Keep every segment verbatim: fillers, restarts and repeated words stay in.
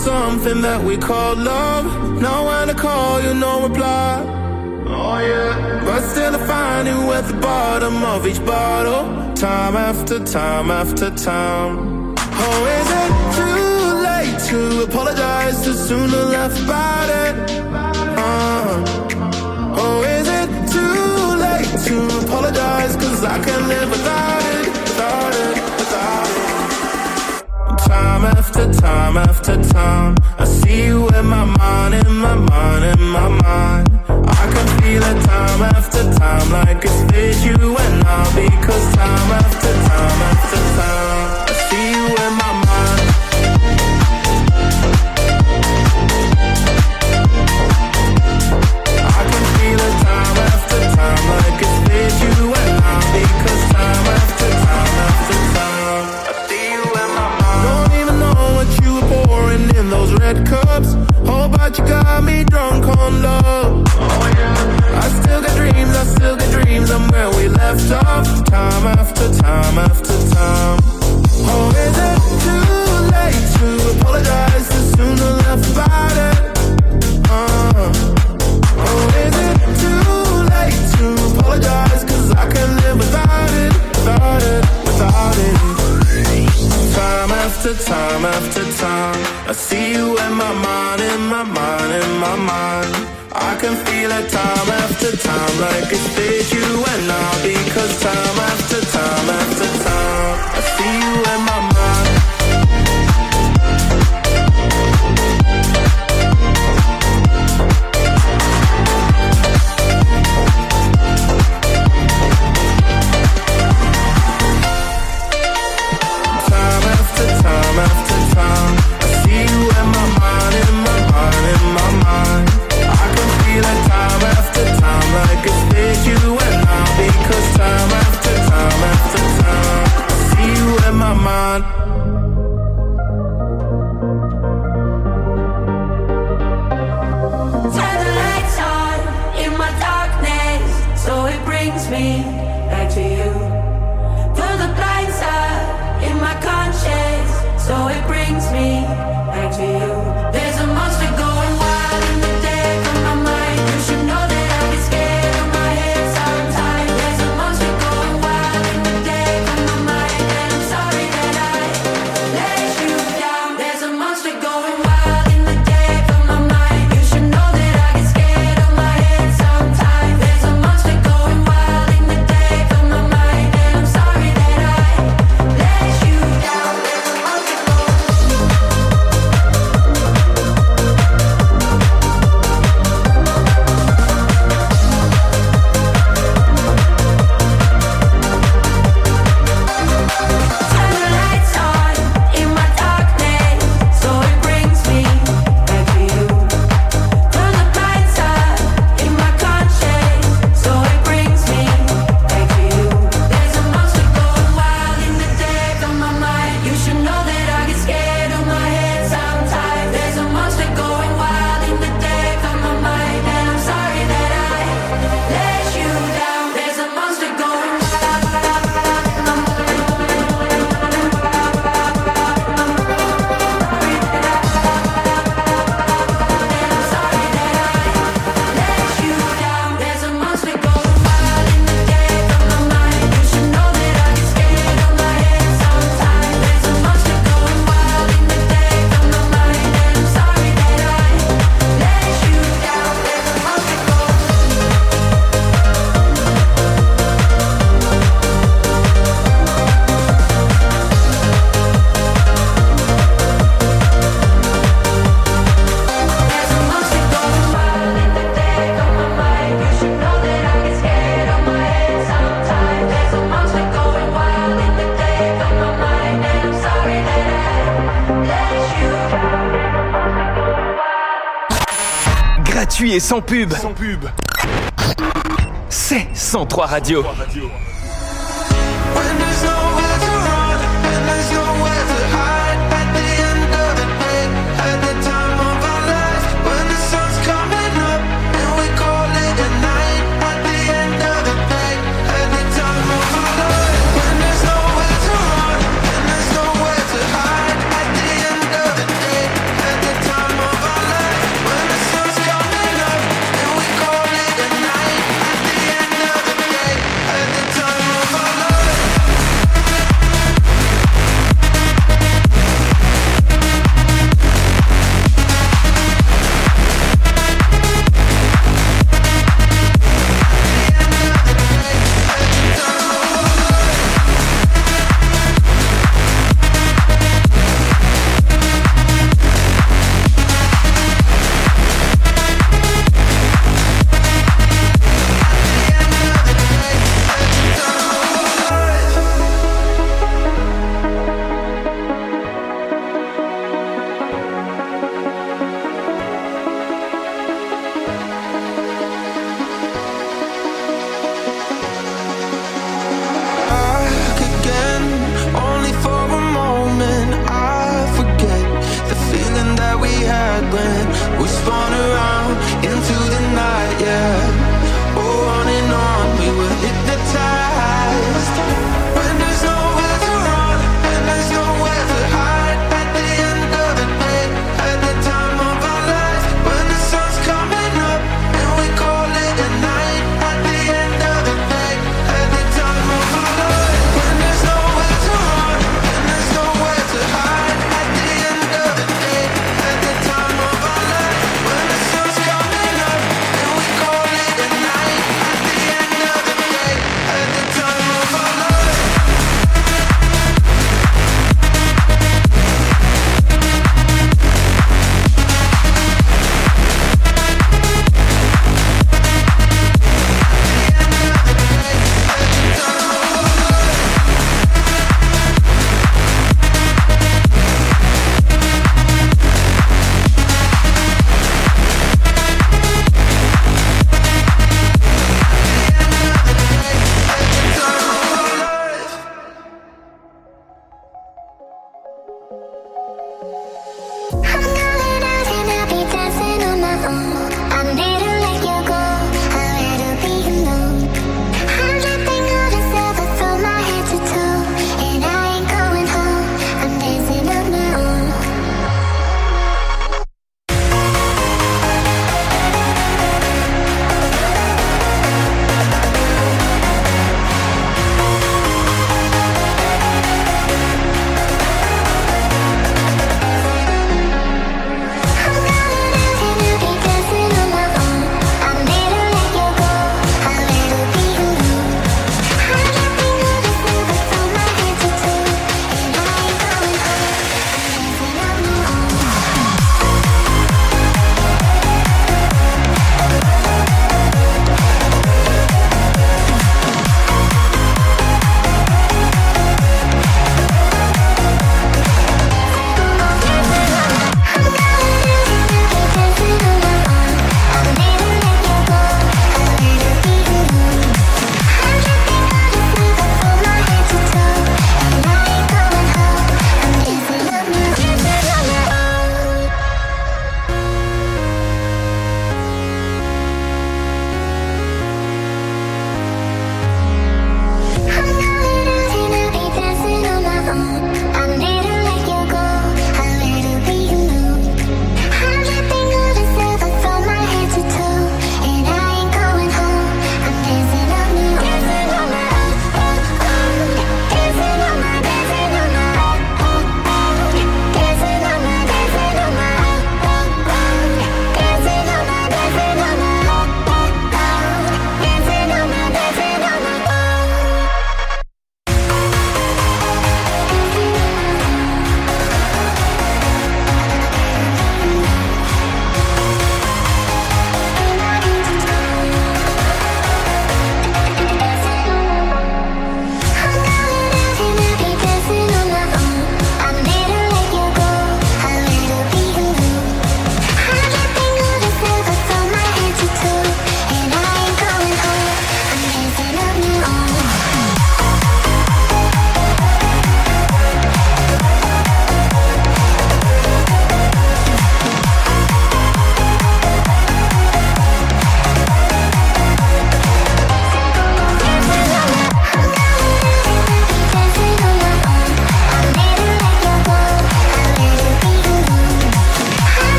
something that we call love. Now when I call you, no reply. Oh yeah. But still I find you at the bottom of each bottle, time after time after time. Oh, is it too late to apologize? Too soon to laugh about it. uh. Oh, is it too late to apologize? Cause I can't live without it, without it, without it. Time after time after time, I see you in my mind, in my mind, in my mind. I can feel it time after time, like it's with you and I. Because time after time after time, I see you in my mind. I can feel it time after time, like it's with you and I. Because time after time after time, I see you in my mind. Don't even know what you were pouring in those red cups. Oh, but you got me drunk on love. Oh yeah. I still got dreams, I still got dreams. I'm where we left off, time after time after time. Oh, is it too late to apologize? Too soon to laugh about it. Uh. Oh, is it too late to apologize? Cause I can't live without it, without it, without it. Time after time after time, I see you in my mind, in my mind, in my mind. I can feel it time after time, like it's with you and I. Because time after time after time, I see you in my mind. Time after time after time, I see you in my mind, in my mind, in my mind. I can feel it time after time, like it's with you and I. Because time after time after time, I see you in my mind. Turn the lights on in my darkness, so it brings me back to you. Pull the blinds up in my conscience, so it brings me back to you. There's a monster going wild in the dead of my mind. You should know that I get scared of my head sometimes. There's a monster going wild in the dead of my mind, and I'm sorry that I let you down. There's a monster going wild in the dead of my mind. You should know that I get scared of my head sometimes. There's a monster going wild in the dead of my mind, and I'm sorry that I let you down. There's a monster going Turn the lights on in my darkness, so it brings me back to you. Pull the blinds up in my conscience, so it brings me back to you. There's a monster going wild in the dead of my mind. You should know that I get scared of my head sometimes. There's a monster going wild in the dead of my mind, and I'm sorry that I let you down. There's a monster going wild. There's a monster going wild in the dead of my mind. You should know that I get scared of my head sometimes. There's a monster going wild in the dead of my mind, and I'm sorry that I let you down. There's a monster going There's a monster going wild in the dead of my mind. You should know that I get scared of my head sometimes. There's a monster going wild in the dead of my mind, and I'm sorry that I let you down. Gratuit et sans pub. Sans pub. C'est cent trois Radio. When there's nowhere to run, and there's nowhere to hide, at the end of the day, at the time of our lives, when the sun's coming up, and we call it a night, at the end of the day, at the time of our lives, when there's nowhere to run, and there's nowhere to hide, at the end of the day, at the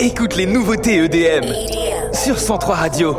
Écoute les nouveautés E D M sur cent trois Radio.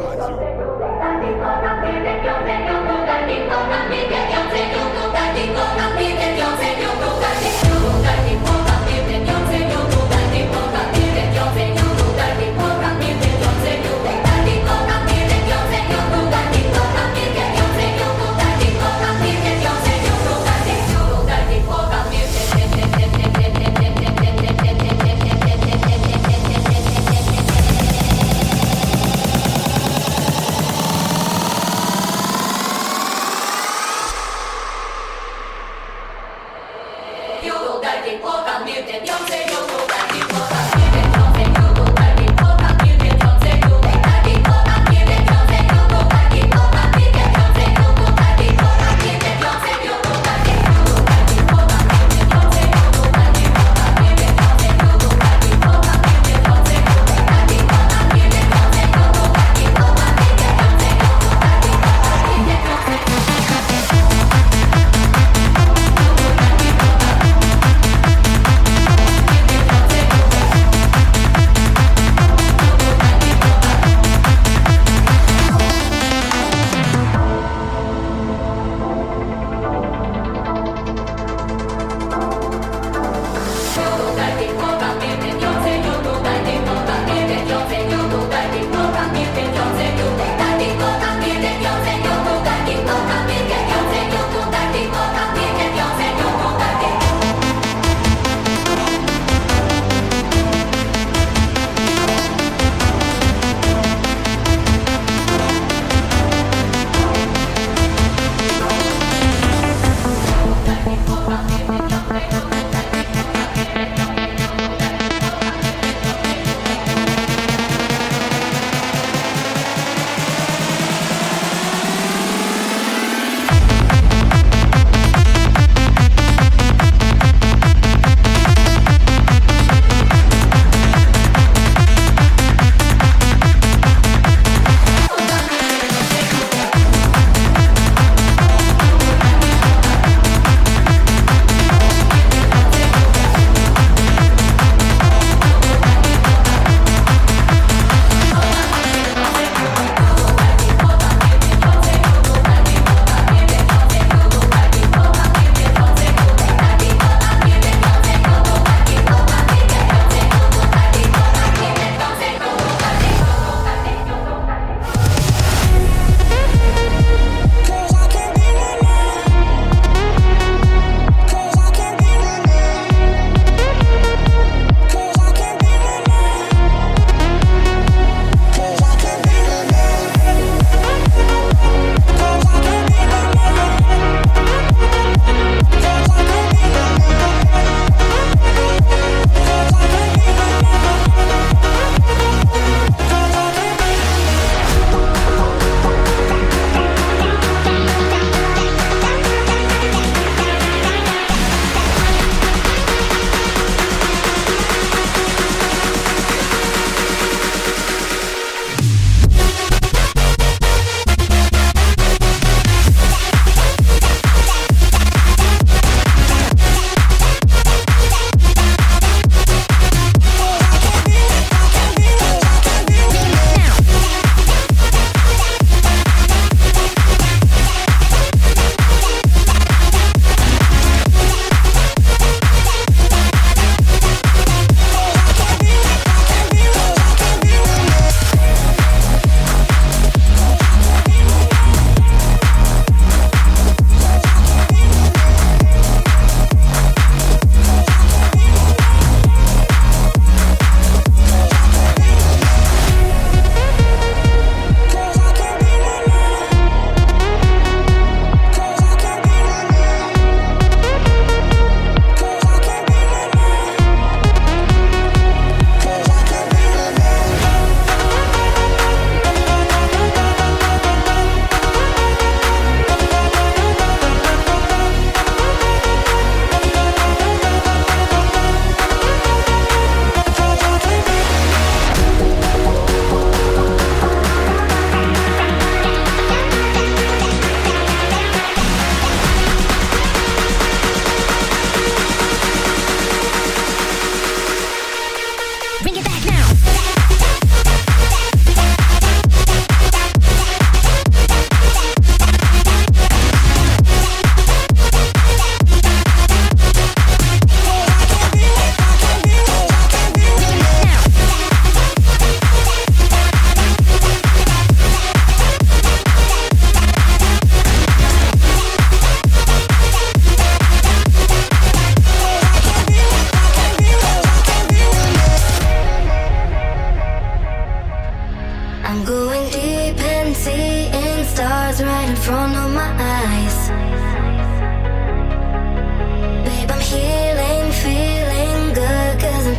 We'll be right back.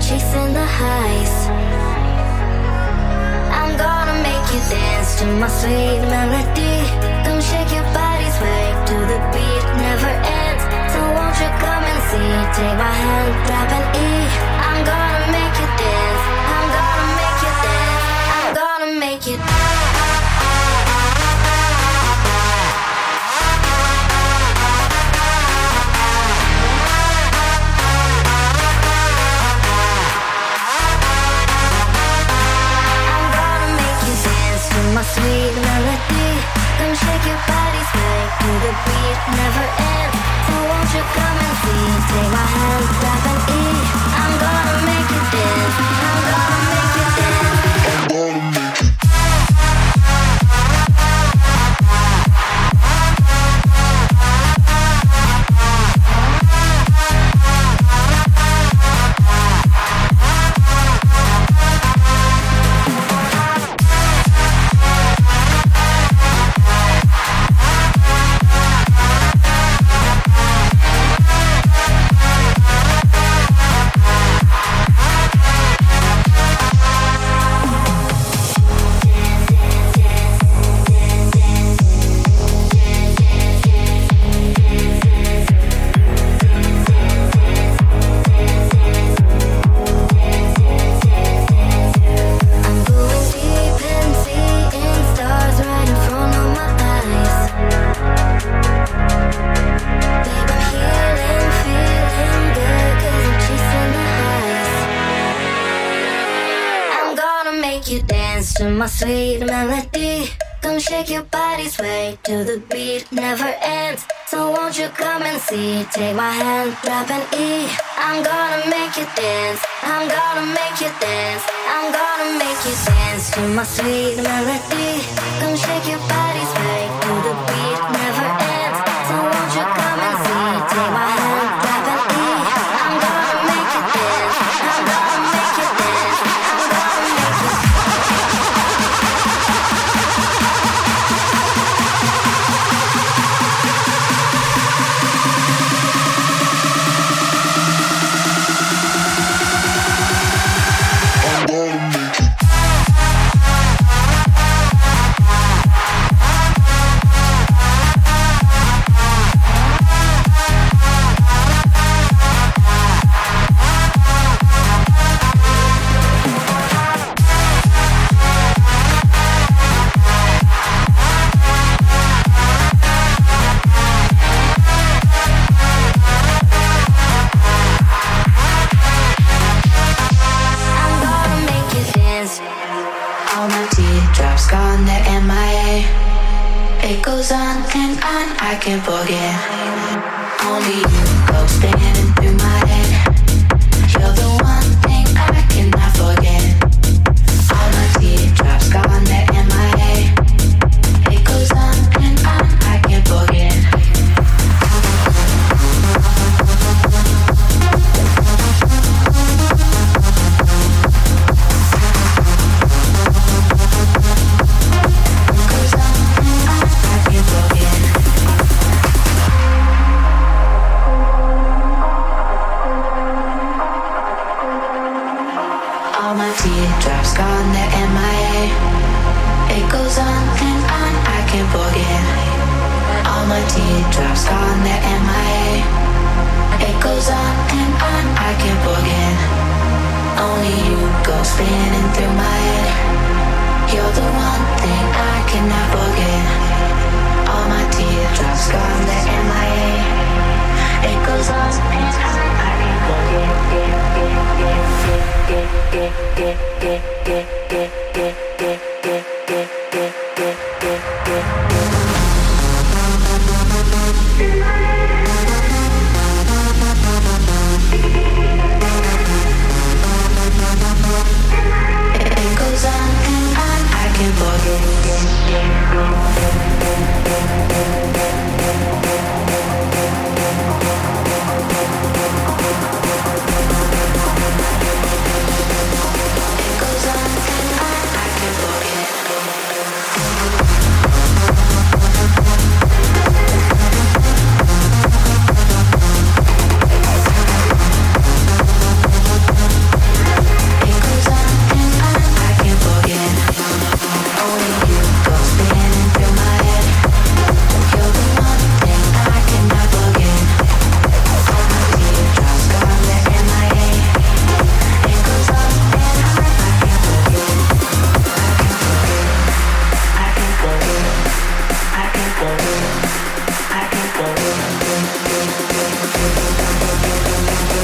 chasing the highs. I'm gonna make you dance to my sweet melody. Come shake your body, sway to the beat, never ends. So won't you come and see? Take my hand, drop an E. I'm gonna make you dance. I'm gonna make you dance. I'm gonna make you dance. My sweet melody, come shake your body, sway to the beat, never ends. So won't you come and see? Take my hand, grab an E. I'm gonna make you dance. I'm gonna make you dance. I'm gonna make you. My sweet melody, come shake your body, sway to the beat, never ends. So won't you come and see? Take my hand, drop an E. I'm gonna make you dance. I'm gonna make you dance. I'm gonna make you dance to my sweet melody. Come shake your body, sway to the beat, never ends. So won't you come and see? Take my hand, drop an E. I'm gonna make you dance. I'm gonna make you dance. I'm gonna make you dance. I can't forget. Only you go spinning through my head. You're the one thing I cannot forget. All my teardrops gone, they're in my head. It goes on and on, I can't forget. Teardrops gone, they're M I A. It goes on and on, I can't forget. All my teardrops gone, they're M I A. It goes on and on, I can't forget. Only you go spinning through my head. You're the one thing I cannot forget. All my teardrops gone, they're M I A. It goes on and on, I can't forget. It goes on and on, I can't forget.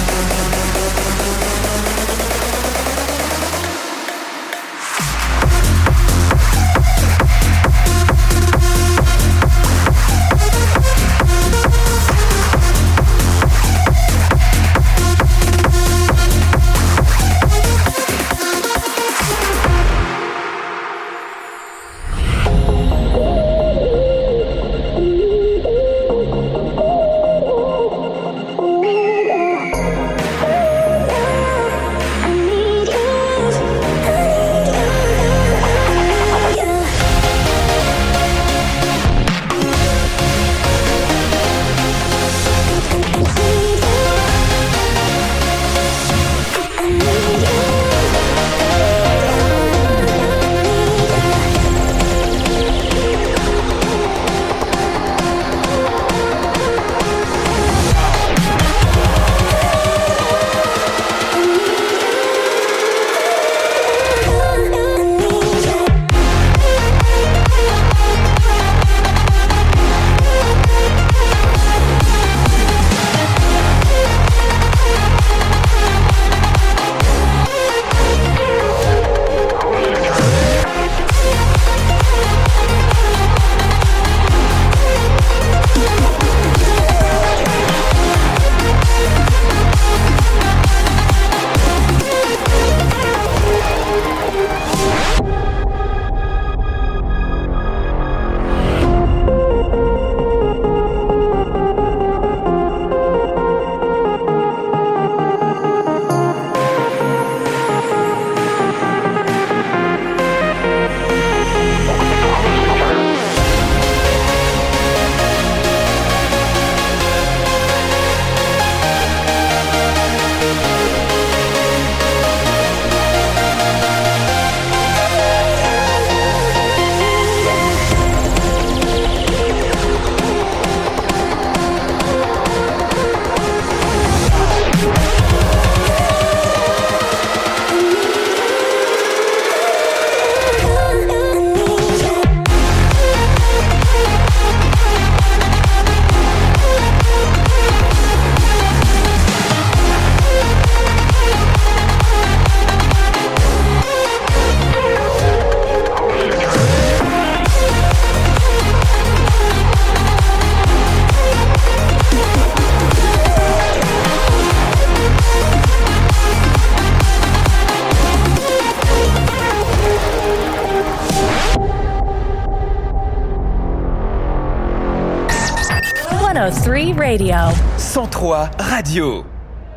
one oh three Radio. cent trois Radio.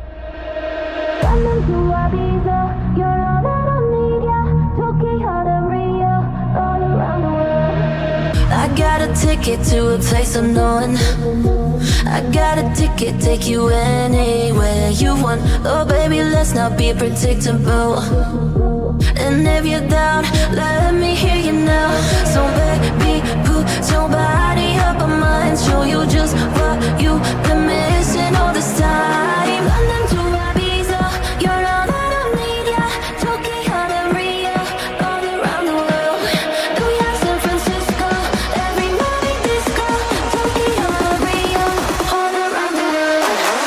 I got a ticket to a place unknown. I got a ticket, take you anywhere you want. Oh baby, let's not be predictable. And if you're down, let me hear you now. So baby, put your body up on mine. Show you just what you've been missing all this time. London to Ibiza, you're all that I need, yeah. Tokyo to Rio, all around the world. New York, San Francisco, every morning disco. Tokyo to Rio, all around the world.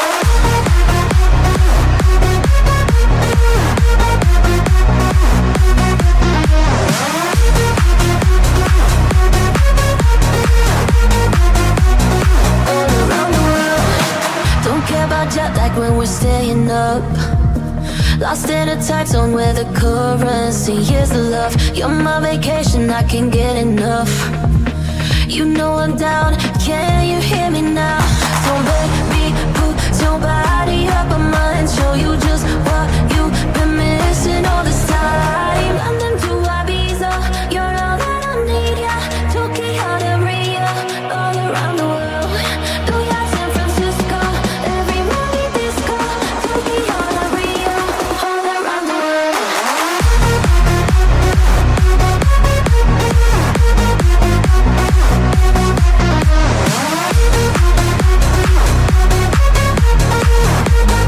Jet lag when we're staying up. Lost in a time zone where the currency is the love. You're my vacation, I can't get enough. You know I'm down, can you hear me now? So baby, put your body up on mine. Show you just what you've been missing all this time. London to Ibiza, you're all that I need, yeah. Tokyo to Rio, all around the world. New York, San Francisco, every morning disco. Tokyo to Rio, all around the world. All around the world.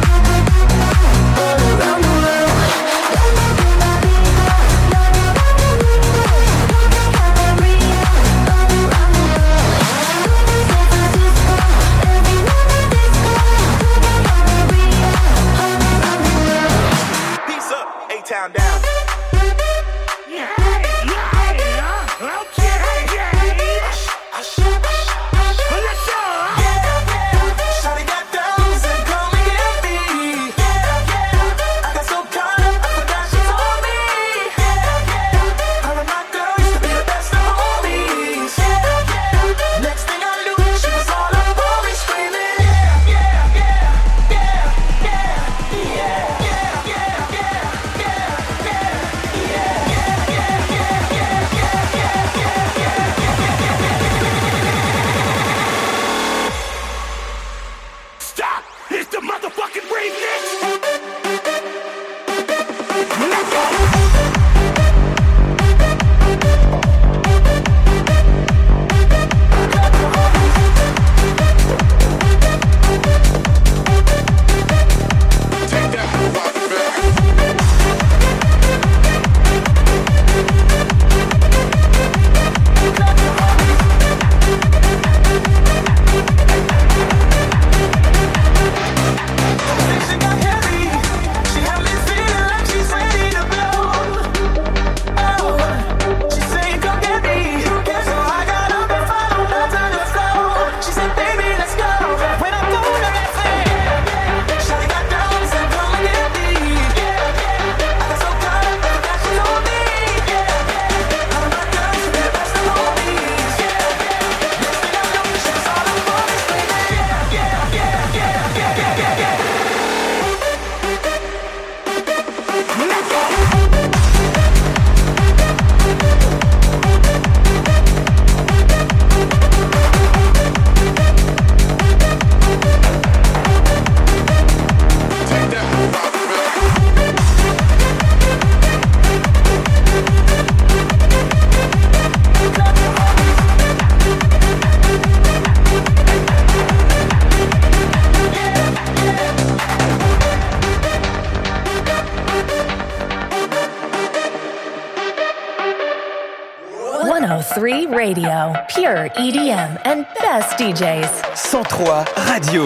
three Radio. Pure E D M and best D Js. cent trois Radio.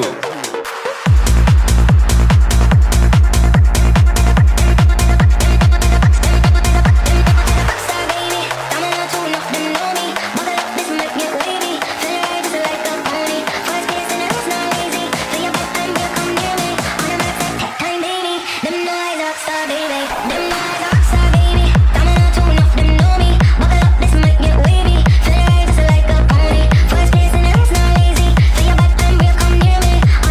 First place and it's not easy. Feel your back and real, come near me.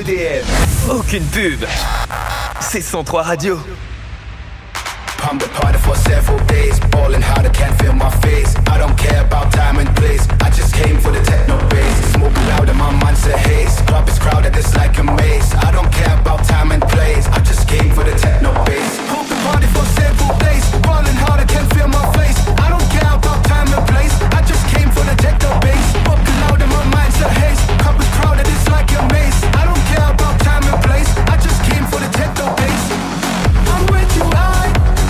E D M. Aucune pub. C'est cent trois Radio. I'm the party for several days, ballin' hard, I can't feel my face. I don't care about time and place, I just came for the techno bass. Smoking loud and my mind's a haze. Club is crowded, it's like a maze. I don't care about time and place, I just came for the techno bass. Hold the party for several days, ballin' hard, I can't feel my face. I don't care about time and place, I just came for the techno bass. Smoking loud and my mind's a haze. Club is crowded, it's like a maze. I don't care about time and place, I just came for the techno bass. I'm way too high,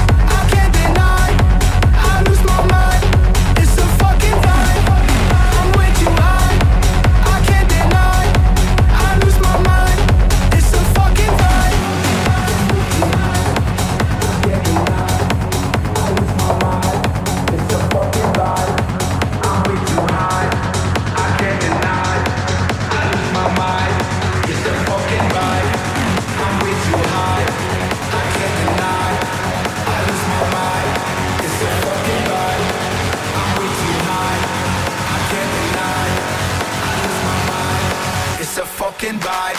fucking vibe.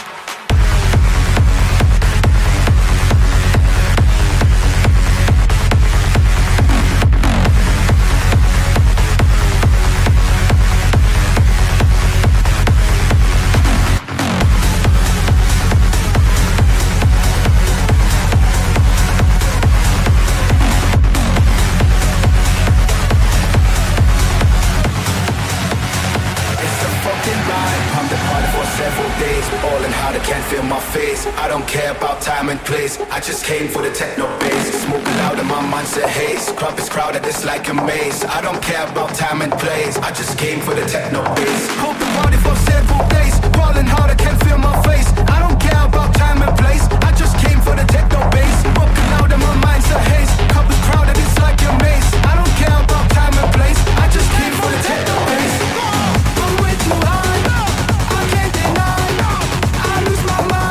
I don't care about time and place, I just came for the techno bass. Smoking loud and my mind's a haze. Club is crowded, it's like a maze. I don't care about time and place, I just came for the techno bass. Hold the party for several days, ballin' hard, I can't feel my face. I don't care about time and place, I just came for the techno bass. Smoking loud and my mind's a haze. Club is crowded, it's like a maze. I don't care about time and place, I just came for the techno bass. I'm way too high, I can't deny, I lose my mind.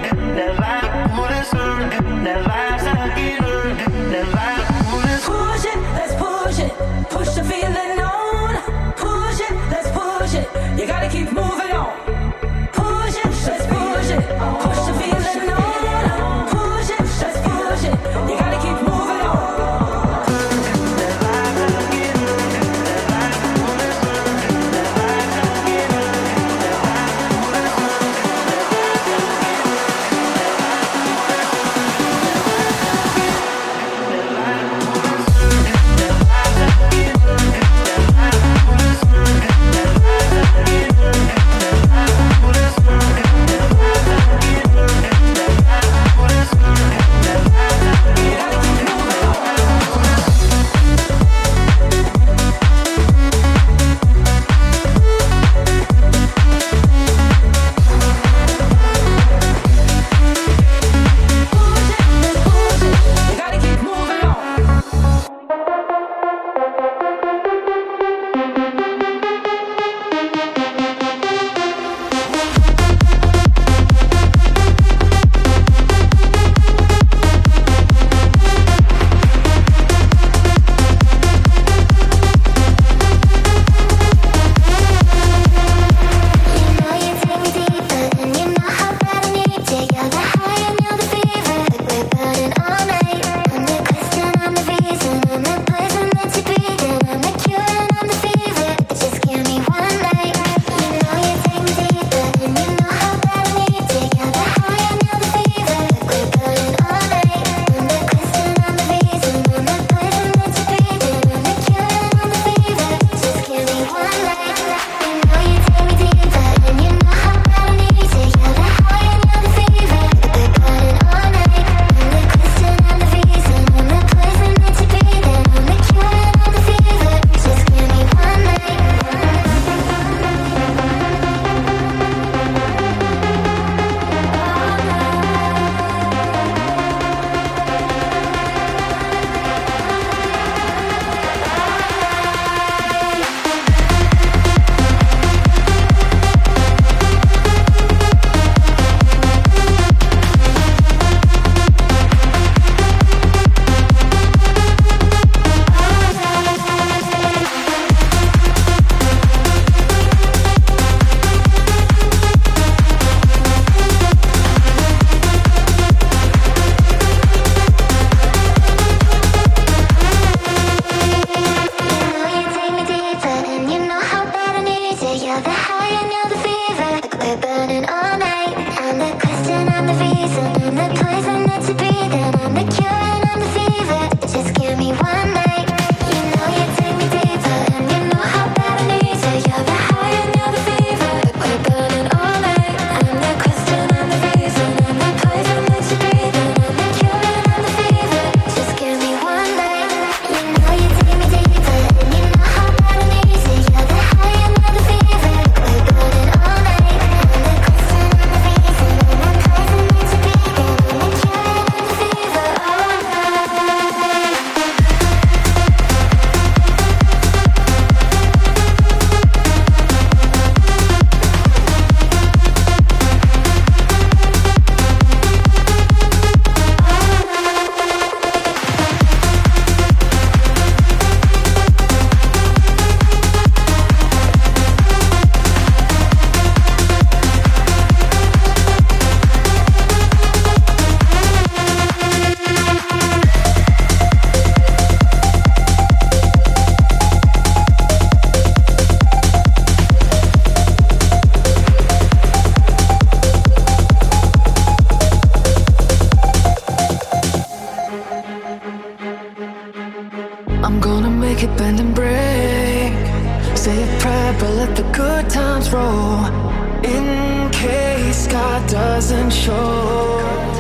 doesn't show.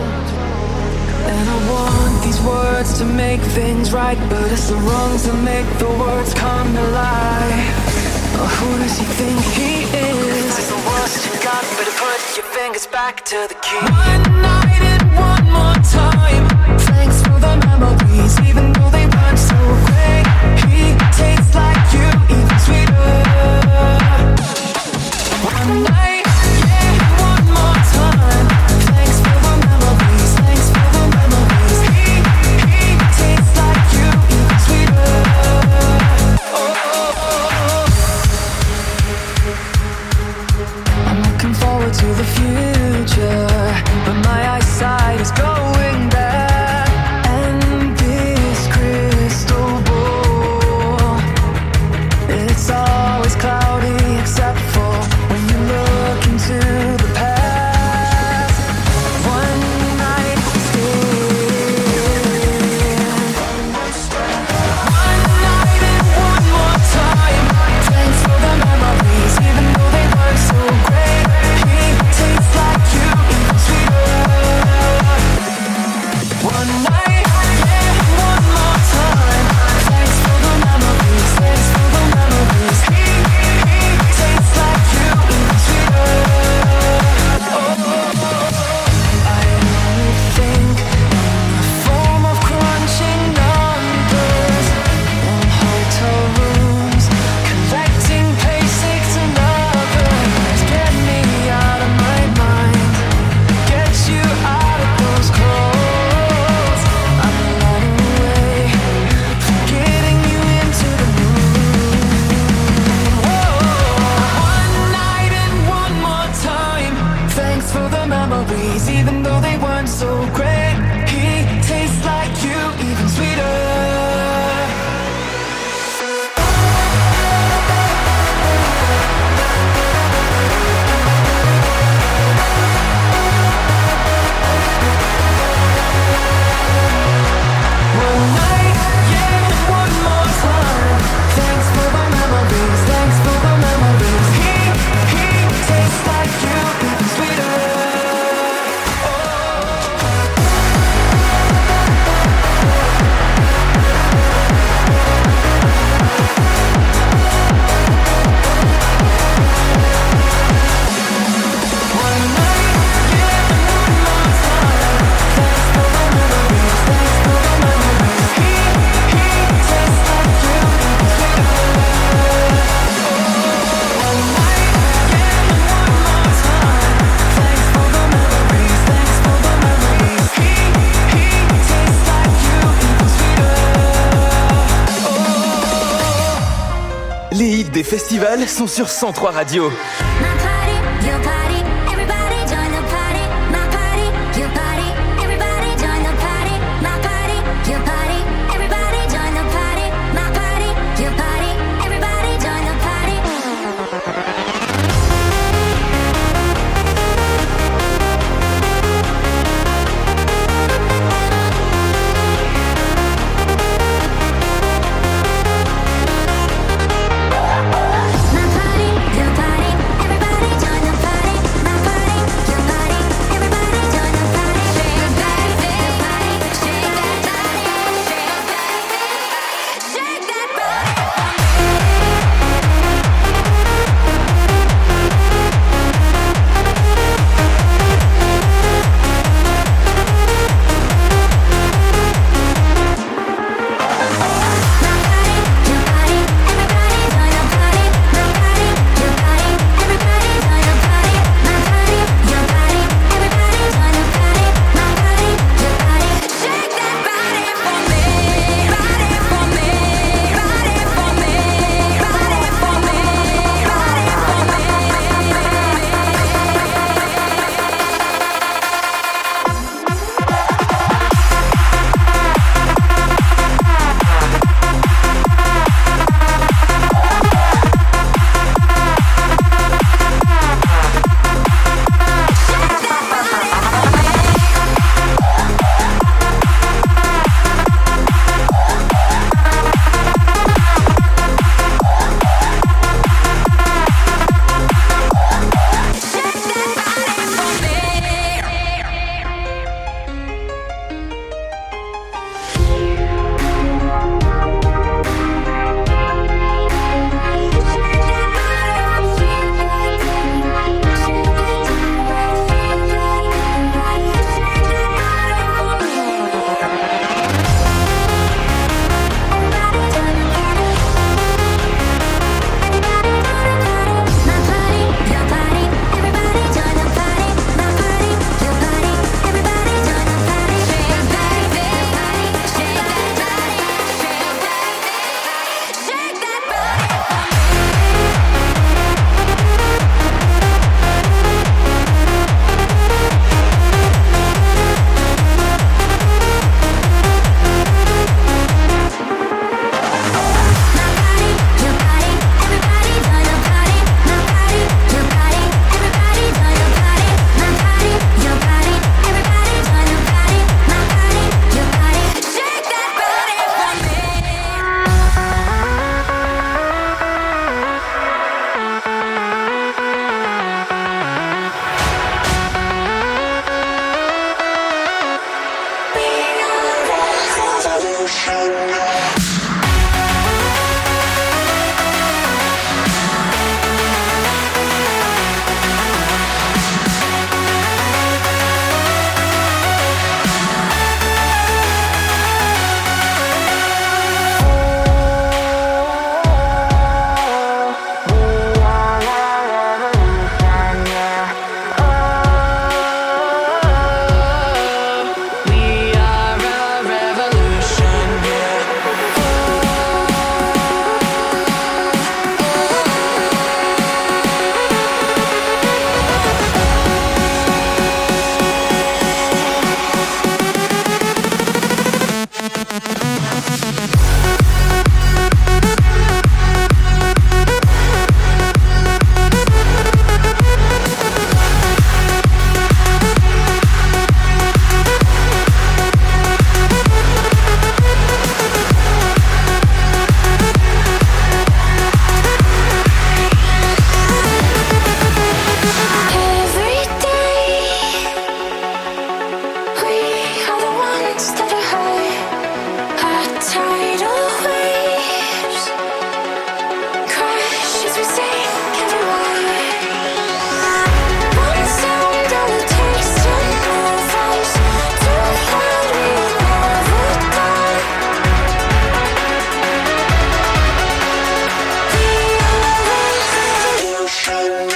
And I want these words to make things right, but it's the wrongs that make the words come to life. Oh, who does he think he is? That's the worst you got, better put your fingers back to the key. One night and one more time. Thanks for the memories, even though they weren't so great. He tastes like you, even sweeter. One night, yeah, one more time. Thanks for though they weren't so great. He tastes like you, even sweeter. Les hits des festivals sont sur cent trois Radio. My party, your party, everybody streets that are high, hot tidal waves crash as we sing everywhere. One sound and a taste and move us to where we never die. We are a revolution.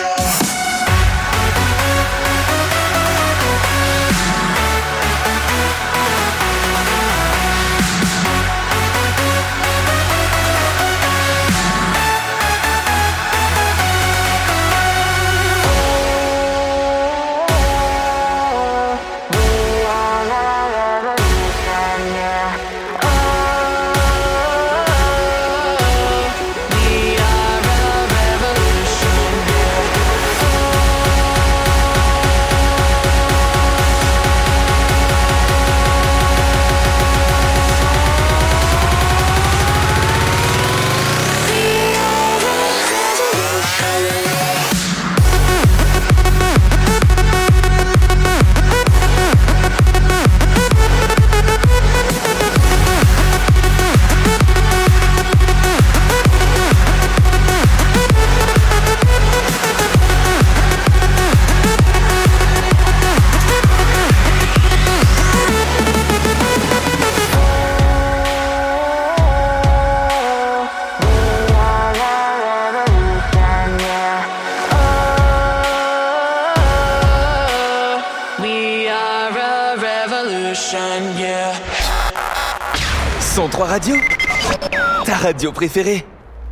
cent trois Radio, ta radio préférée.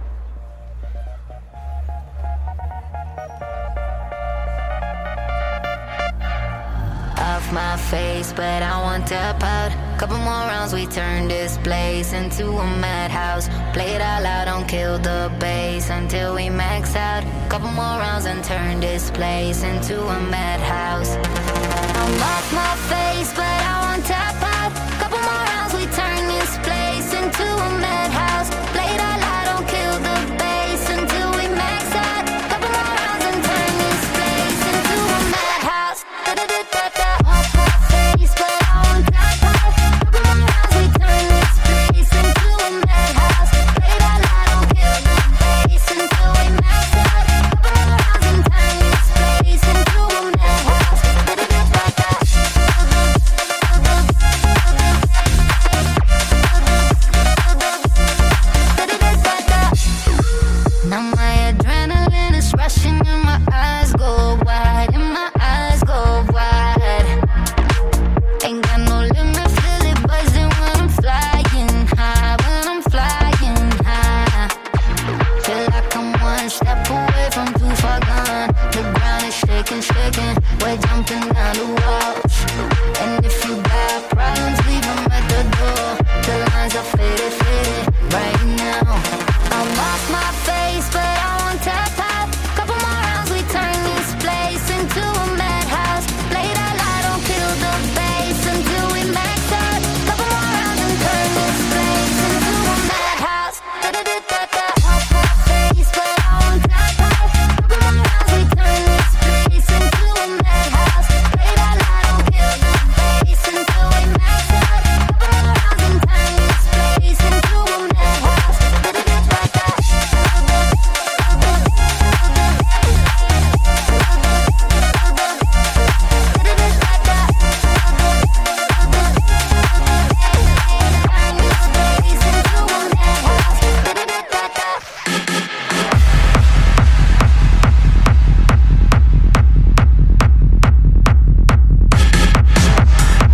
Off my face, but I want to pout. Couple more rounds, we turn this place into a madhouse. Play it all out, don't kill the bass until we max out. Couple more rounds and turn this place into a madhouse. I'm off my face, but